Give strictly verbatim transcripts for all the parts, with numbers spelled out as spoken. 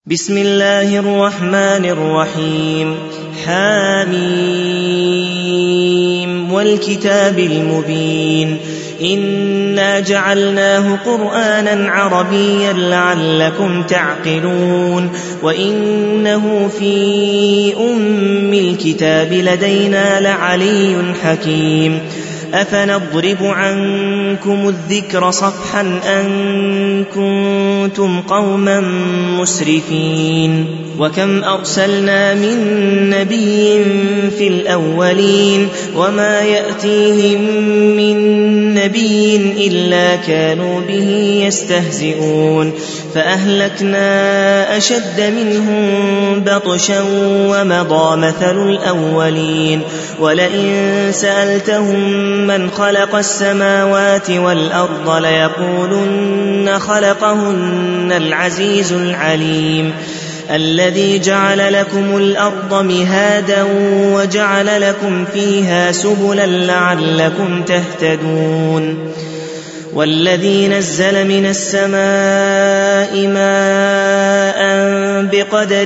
بسم الله الرحمن الرحيم. حاميم والكتاب المبين إنا جعلناه قرآنا عربيا لعلكم تعقلون وإنه في أم الكتاب لدينا لعلي حكيم. أفنضرب عنكم الذكر صفحا أن كنتم قوما مسرفين وكم أرسلنا من نبي في الأولين وما يأتيهم من نبي إلا كانوا به يستهزئون فأهلكنا أشد منهم بطشا ومضى مثل الأولين ولئن سألتهم من خلق السماوات والأرض ليقولن خلقهن العزيز العليم الذي جعل لكم الأرض مهادا وجعل لكم فيها سبلا لعلكم تهتدون والذي نزل من السماء ماء بقدر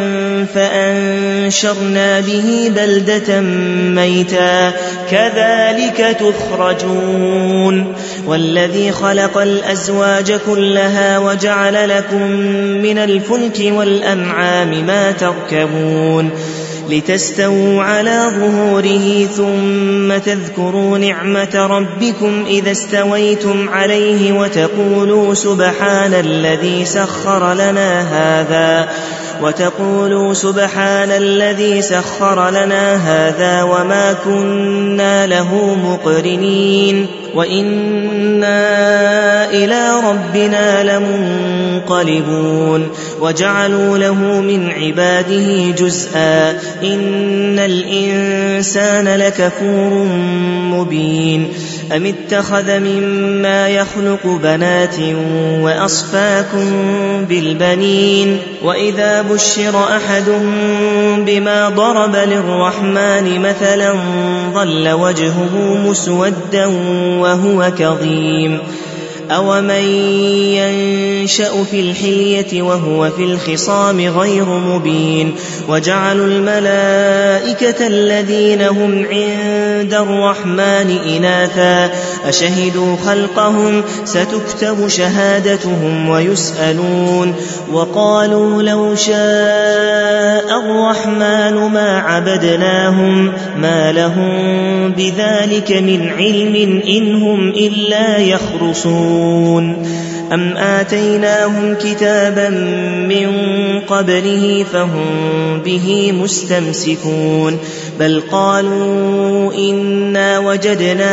فأنشرنا به بلدة ميتا كذلك تخرجون والذي خلق الأزواج كلها وجعل لكم من الفلك والأنعام ما تركبون لتستووا على ظهوره ثم تذكروا نعمة ربكم إذا استويتم عليه وتقولوا سبحان الذي سخر لنا هذا وتقولوا سبحان الذي سخر لنا هذا وما كنا له مقرنين وإنا إلى ربنا لمنقلبون وجعلوا له من عباده جزءا إن الإنسان لكفور مبين أم اتخذ مما يخلق بنات وأصفاكم بالبنين وإذا بشر أحدهم بما ضرب للرحمن مثلا ظل وجهه مسودا وهو كظيم أومن ينشأ في الحلية وهو في الخصام غير مبين وجعلوا الملائكة الذين هم عند الرحمن إناثا أشهدوا خلقهم ستكتب شهادتهم ويسألون وقالوا لو شاء الرحمن ما عبدناهم ما لهم بذلك من علم إن هم إلا يخرصون أم آتيناهم كتابا من قبله فهم به مستمسكون بل قالوا إنا وجدنا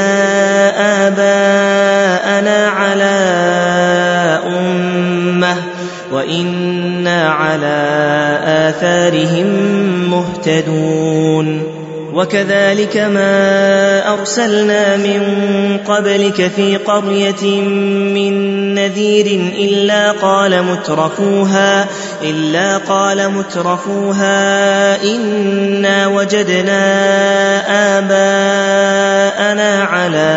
آباءنا على أمة وإنا على آثارهم مهتدون وكذلك ما أرسلنا من قبلك في قرية من نذير إلا قال مترفوها إلا قال مترفوها إنا وجدنا آباءنا على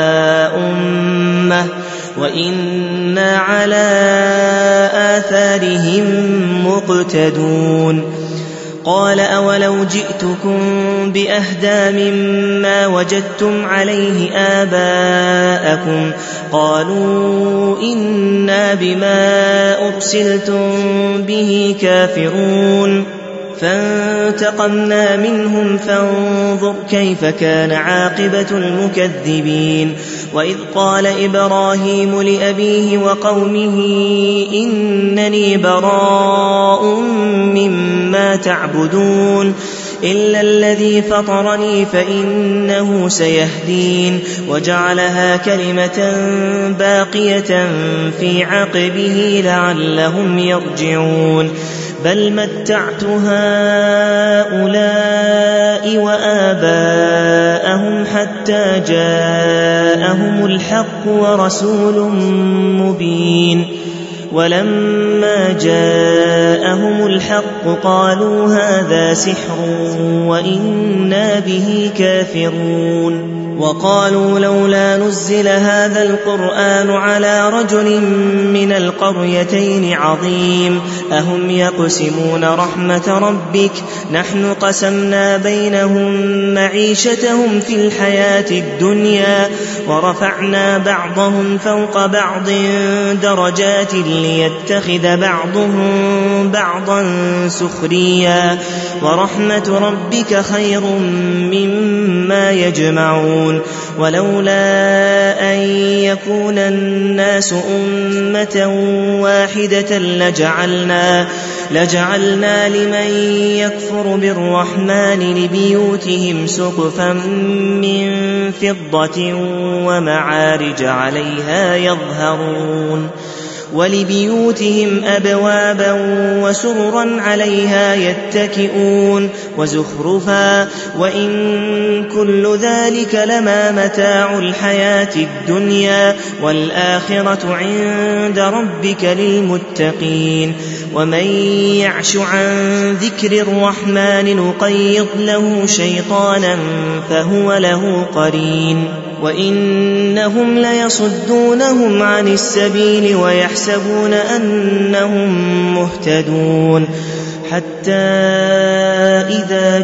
أمة وإنا على آثارهم مقتدون قال أولو جئتكم بأهدى مما وجدتم عليه آباءكم قالوا إنا بما أرسلتم به كافرون فانتقمنا منهم فانظر كيف كان عاقبة المكذبين وإذ قال إبراهيم لأبيه وقومه إنني براء مما تعبدون إلا الذي فطرني فإنه سيهدين وجعلها كلمة باقية في عقبه لعلهم يرجعون بل متعت هؤلاء وآباءهم حتى جاءهم الحق ورسول مبين ولما جاءهم الحق قالوا هذا سحر وإنا به كافرون وقالوا لولا نزل هذا القرآن على رجل من القريتين عظيم أهم يقسمون رحمة ربك نحن قسمنا بينهم معيشتهم في الحياة الدنيا ورفعنا بعضهم فوق بعض درجات ليتخذ بعضهم بعضا سخريا ورحمة ربك خير مما يجمعون ولولا أن يكون الناس أمة واحدة لجعلنا, لجعلنا لمن يكفر بالرحمن لبيوتهم سقفا من فضة ومعارج عليها يظهرون ولبيوتهم أبوابا وسررا عليها يتكئون وزخرفا وإن كل ذلك لما متاع الحياة الدنيا والآخرة عند ربك للمتقين ومن يعش عن ذكر الرحمن نقيض له شيطانا فهو له قرين وإنهم ليصدونهم عن السبيل ويحسبون أنهم مهتدون حتى إذا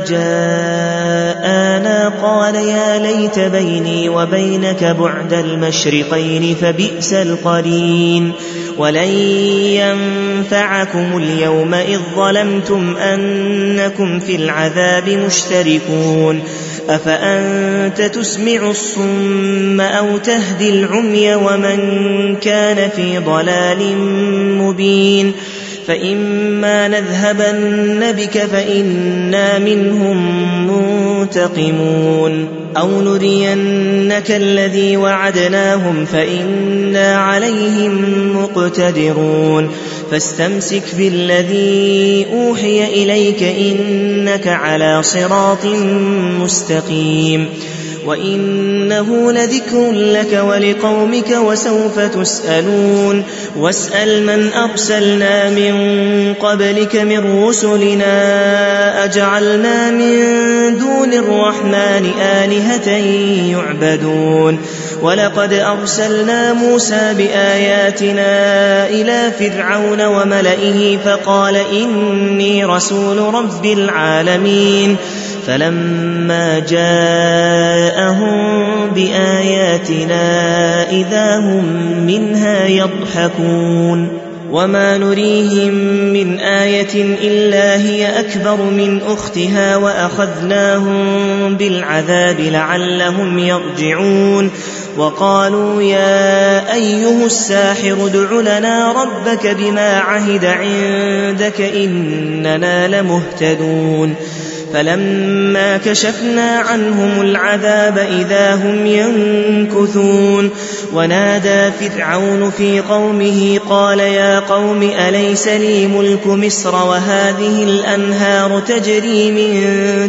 جاءنا قال يا ليت بيني وبينك بعد المشرقين فبئس القرين ولن ينفعكم اليوم إذ ظلمتم أنكم في العذاب مشتركون أفأنت تسمع الصم أو تهدي العمي ومن كان في ضلال مبين فإما نذهبن بك فإنا منهم منتقمون أو نرينك الذي وعدناهم فإنا عليهم مقتدرون فاستمسك بالذي أوحي إليك إنك على صراط مستقيم وإنه لذكر لك ولقومك وسوف تسألون واسأل من أرسلنا من قبلك من رسلنا أجعلنا من دون الرحمن آلهة يعبدون ولقد أرسلنا موسى بآياتنا إلى فرعون وملئه فقال إني رسول رب العالمين فلما جاءهم بآياتنا إذا هم منها يضحكون وما نريهم من آية إلا هي أكبر من أختها وأخذناهم بالعذاب لعلهم يرجعون وقالوا يا أيها الساحر ادع لنا ربك بما عهد عندك إننا لمهتدون فلما كشفنا عنهم العذاب إذا هم ينكثون ونادى فرعون في قومه قال يا قوم أليس لي ملك مصر وهذه الأنهار تجري من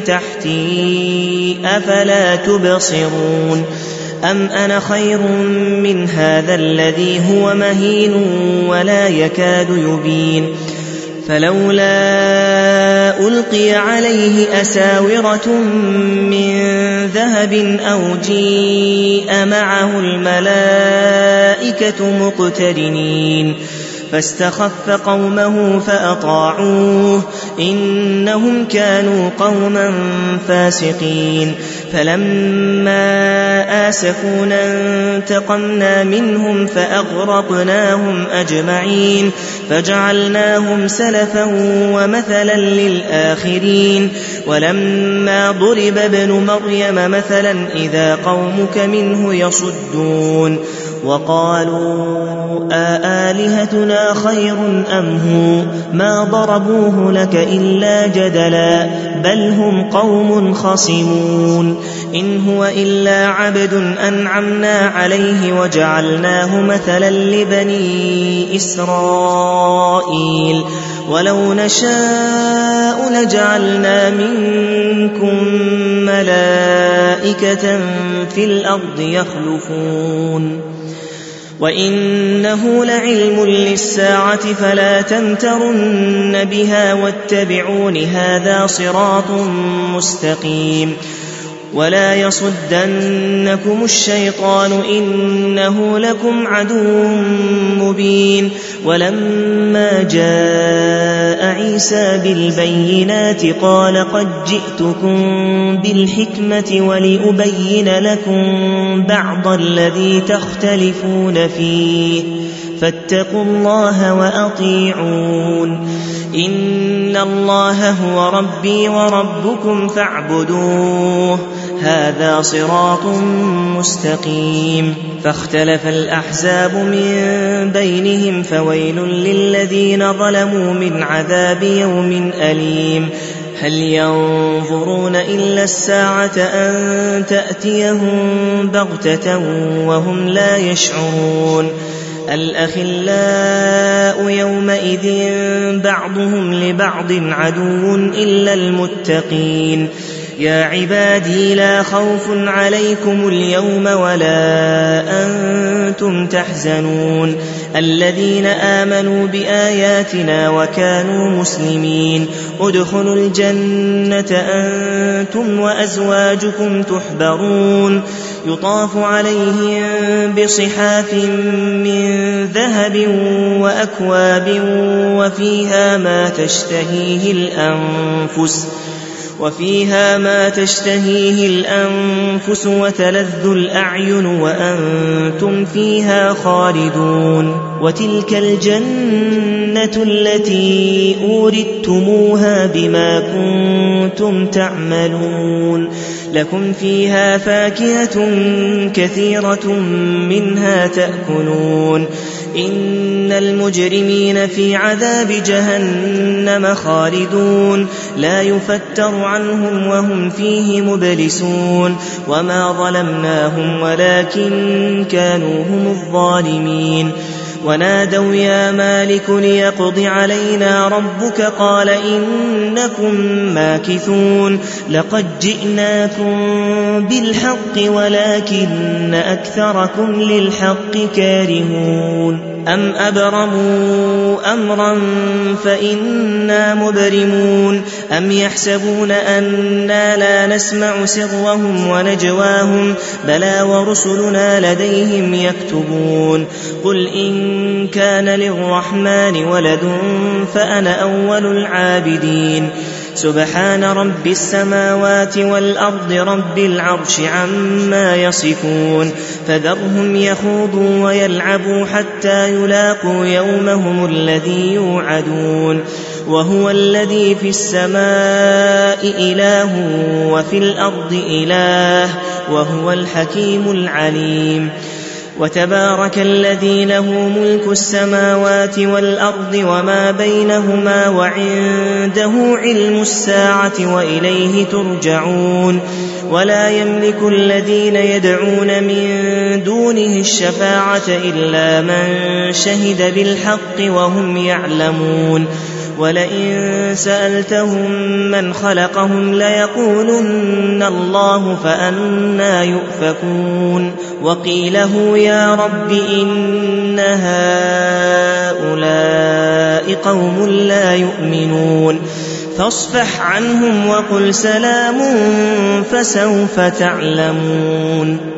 تحتي أفلا تبصرون أم أنا خير من هذا الذي هو مهين ولا يكاد يبين فلولا ألقي عليه أساورة من ذهب أو جيء معه الملائكة مقترنين فاستخف قومه فأطاعوه إنهم كانوا قوما فاسقين فلما آسفونا انتقمنا منهم فأغرقناهم أجمعين فجعلناهم سلفا ومثلا للآخرين ولما ضرب ابن مريم مثلا إذا قومك منه يصدون وقالوا آآلهتنا خير أم هو ما ضربوه لك إلا جدلا بل هم قوم خصمون إن هو إلا عبد أنعمنا عليه وجعلناه مثلا لبني إسرائيل ولو نشاء لجعلنا منكم ملائكة في الأرض يخلفون وإنه لعلم للساعة فلا تمترن بها واتبعون هذا صراط مستقيم ولا يصدنكم الشيطان إنه لكم عدو مبين. ولما جاء عيسى بالبينات قال قد جئتكم بالحكمة ولأبين لكم بعض الذي تختلفون فيه فاتقوا الله وأطيعون. إن الله هو ربي وربكم فاعبدوه هذا صراط مستقيم. فاختلف الأحزاب من بينهم فويل للذين ظلموا من عذاب يوم أليم. هل ينظرون إلا الساعة أن تأتيهم بغتة وهم لا يشعرون. الأخلاء يومئذ بعضهم لبعض عدو إلا المتقين. يا عبادي لا خوف عليكم اليوم ولا أنتم تحزنون الذين آمنوا بآياتنا وكانوا مسلمين ادخلوا الجنة أنتم وأزواجكم تحبرون يطاف عليهم بصحاف من ذهب وأكواب وفيها ما تشتهيه الأنفس وفيها ما تشتهيه الأنفس وتلذ الأعين وأنتم فيها خالدون. وتلك الجنة التي أوردتموها بما كنتم تعملون لكم فيها فاكهة كثيرة منها تأكلون. إن المجرمين في عذاب جهنم خالدون لا يفتر عنهم وهم فيه مبلسون. وما ظلمناهم ولكن كانوا هم الظالمين. ونادوا يا مالك ليقض علينا ربك قال إنكم ماكثون لقد جئناكم بالحق ولكن أكثركم للحق كارهون. أم أبرموا أمرا فإنا مبرمون أم يحسبون أنا لا نسمع سرهم ونجواهم بلى ورسلنا لديهم يكتبون. قل إن كان للرحمن ولد فأنا أول العابدين. سبحان رب السماوات والأرض رب العرش عما يصفون. فذرهم يخوضوا ويلعبوا حتى يلاقوا يومهم الذي يوعدون. وهو الذي في السماء إله وفي الأرض إله وهو الحكيم العليم. وتبارك الذي له ملك السماوات والأرض وما بينهما وعنده علم الساعة وإليه ترجعون. ولا يملك الذين يدعون من دونه الشفاعة إلا من شهد بالحق وهم يعلمون. ولئن سألتهم من خلقهم ليقولن الله فأنى يؤفكون. وقيله يا رب إن هؤلاء قوم لا يؤمنون فاصفح عنهم وقل سلام فسوف تعلمون.